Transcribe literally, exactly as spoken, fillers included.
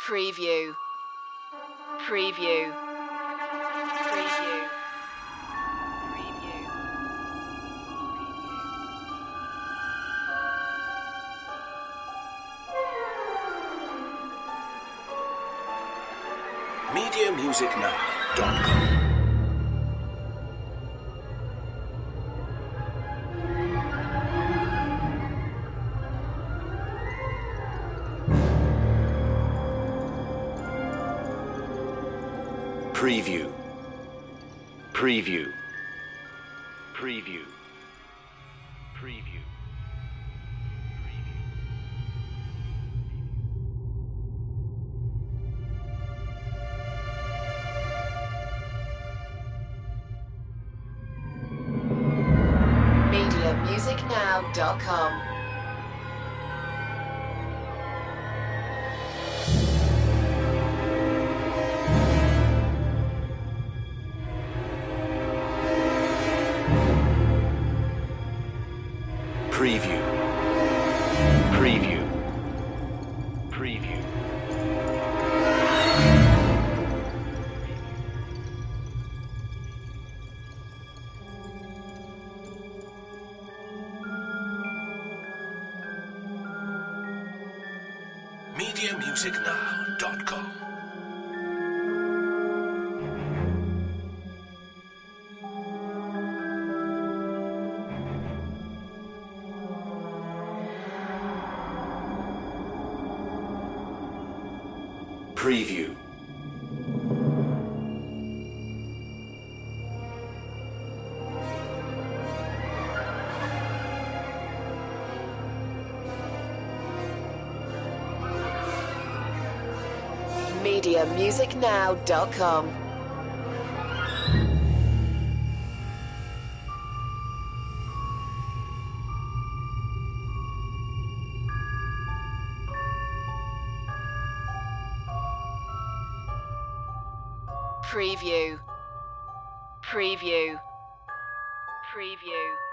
Preview. Preview. Preview. Preview. media music now dot com. Preview. Preview. Preview. Preview. media music now dot com. Preview. Preview. Preview. media music now dot com. Preview. media music now dot com. Preview. Preview. Preview.